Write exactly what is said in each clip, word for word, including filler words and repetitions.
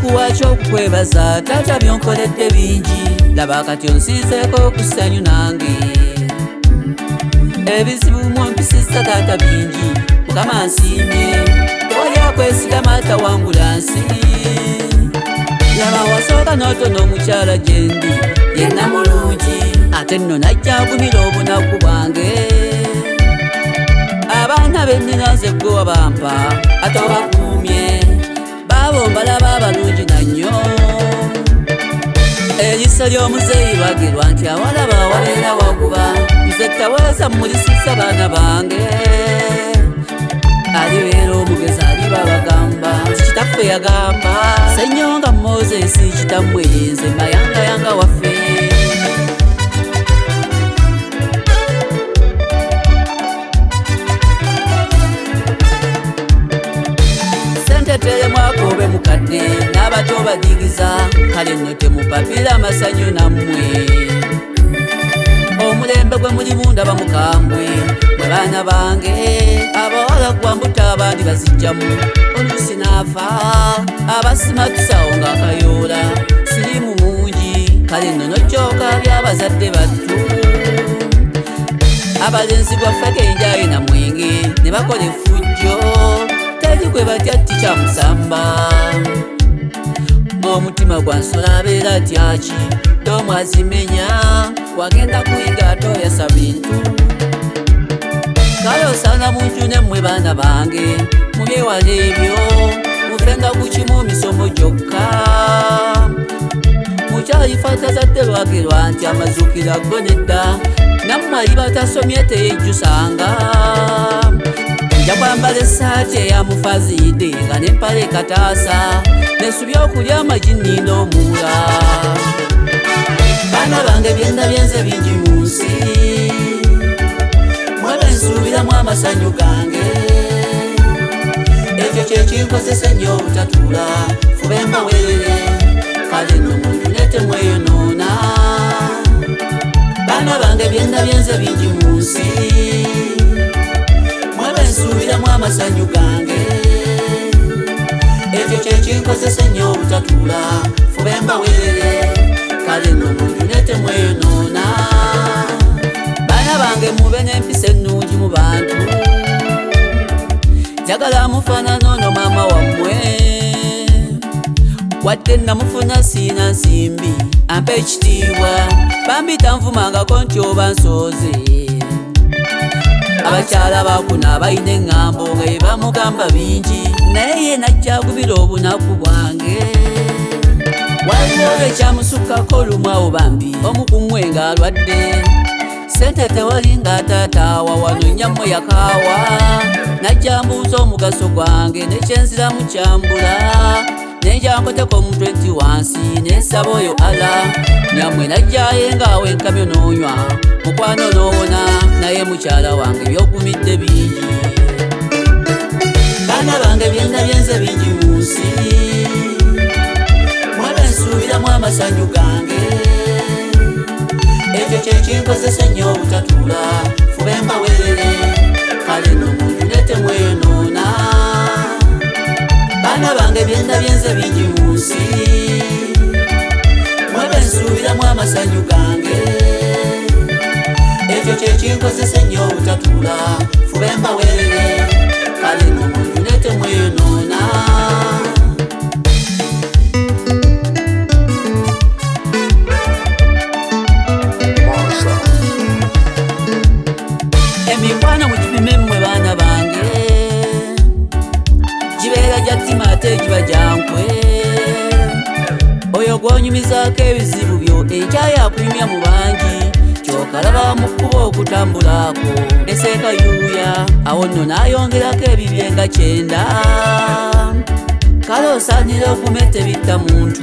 nkuwa ky'okukwebaza taata byonkoledde bingi laba kati onsiiseeko okusanyu nange ebizibu mwompisisa taata bingi mukama nsiimye tewali akwesiga maata wangula nsi laba wasooka n'otono omukyala gyendi yenna mulungi ate nno najja agumira obunaku bwange abaana bennina nze gwe wabampa ate obakuumye baabo mbalaba abalungi nannyo erisa ly'omuzeeyi lwagirwa nti awalaba awabeera waguba nze taweesa mulisisa baana bange alibeera omugezi aliba bagamba kitaffe yagamba senyonga mozesi kitammwe nze mayangayanga waffe teremu akobe mukadde n'abato badigiza kale nno temupapira amasanyu nammwe omulembe gwe mulimu ndaba mukambwe mwe baana bange abawala gwambuta abandi bazijjamu oluusi naafa abasimatusawo ng'akayoola sirimu mungi kale nno nokyoka by'abazadde battu abalenzi gwaffe kenjaye na mwenge ne bakola effujjo gwe batya tikyamusamba omutima gwansola abeera atyaki tomwazimenya wagenda kuyiga ate oyasa bintu kale osaana muntu nemmwe baana bange mubyewala ebyo mufenga ku kimu misomo gyokka mukyalifa tazadde lwagerwa nti amazuukira gonedda nammwe ali batasomye teyejjusanga yakwambala essaati eyamufazidde nga n'empale ekataasa nesubya okulya amagi nninda omuula baana bange byenna byenze bingi mu nsi mwebe nsuubiramu amasanyu gange ekyo kyekinkozesa ennyo obutatuula fube mbawerere kale nno muntu netemweyonoona baana bange byenna byenze bingi mu nsi nsuubiramu amasanyu gange ekyo kyekinkozesa ennyo obutatuula fube mbawerere kale nno muntu netemweyonoona baana bange mube n'empisa ennungi mu bantu njagala mufaanana ono maama wammwe wadde namufuna siina nsimbi ampa ekitiibwa bambi tanvumangako nti oba nsooze abakyala bakuno abalina eŋŋambo nga ye bamugamba bingi naye ye najja agubira obunaku bwange waliwo ekyamusukkako olumu awo bambi omukumwe ng'alwadde sente tewali ng'ataataawa wano nnyammwe yakaawa najja mbuuza omugaso gwange nekyenziramu kyambula nenjankoteko omutwenti wansi nensaba oyo ala nyammwe najjaye ng'awo enkamyo n'onywa mukwano n'owona naye mukyala wange byogumidde bingi baana bange byenna byenze bingi mu nsi mwebe nsuubiramu amasanyu gange ekyo kyekinkozesa ennyo obutatuula fube mbawerere kale nno muntu netemweyonoona baana bange byenna byenze bingi mu nsi mwebe nsuubiramu amasanyu gange ekyo kyekinkozesa ennyo obutatuula fube mbawerere kale nno muntu netemweyonoona emikwano mugipime mmwe baana bange gibeera gya ttima ate giba gyankwe oyo gwonyumizaako ebizibu byo enkyayo akunyumya mu bangi kyokalaba mu kkuba okutambulaako eseeka yuuya awo nno n'ayongerako ebibye nga kyenda kale osaanira okumete bitta muntu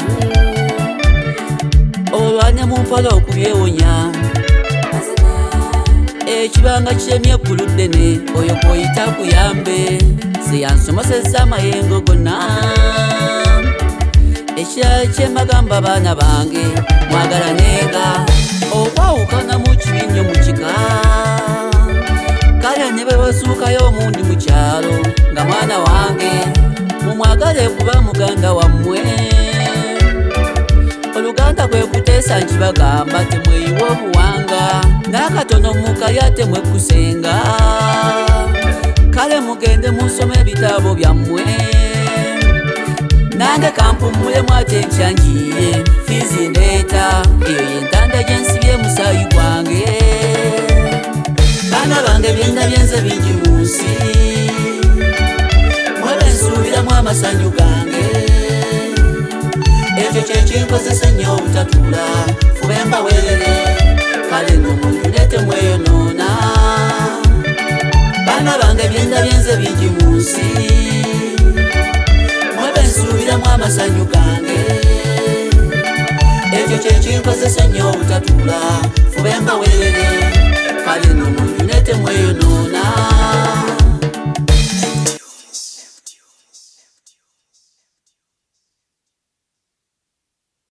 olwane mu mpola okubyewonya ekibanga kiremye eggulu ddene oyo gw'oyita kuyambe zeyansomosezza amayengo gonna ekirala kyemagamba baana bange mwagalanenga okwawukana mu kibinnyo mu kika kale ne bwe basuukayo omundi mu kyalo nga mwana wange mumwagale kuba muganda wammwe Uganda kwe kuteesa nkibagamba temweyiwa obuwanga n'akatono mukaya temwe kusenga kale mugende musome ebitabo byammwe nange kampumulemu ate nkyanjiye fiizi ndeeta eyo yentanda gyensibye musaayi gwange baana bange byenda byenze bingi mu nsi mwebe nsuubiramu amasanyu gange ekyo kyekinkozesa nnyo obutatuula fube mbaweerere kale nno munjulete mweyonoona baana bange byenda byenze bingi mu nsi mwebe nsuubiramu amasanyu gange ekyo kyekinkozesa nnyo obutatuula fube mbaweerere